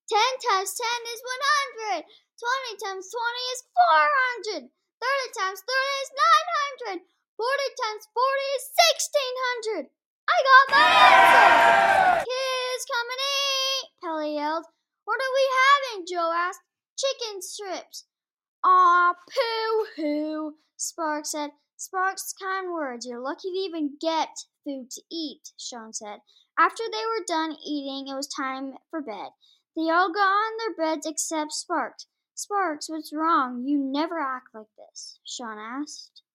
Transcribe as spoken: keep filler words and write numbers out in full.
ten times ten is one hundred. twenty times twenty is four hundred. thirty times thirty is nine hundred. forty times forty is sixteen hundred. I got my answer! Kids, come and eat! Pelly yelled. What are we having? Joe asked. Chicken strips. Aw, pooh-hoo, Sparks said. Sparks' kind words. You're lucky to even get food to eat, Sean said. After they were done eating, it was time for bed. They all got on their beds except Sparks. Sparks, what's wrong? You never act like this, Sean asked.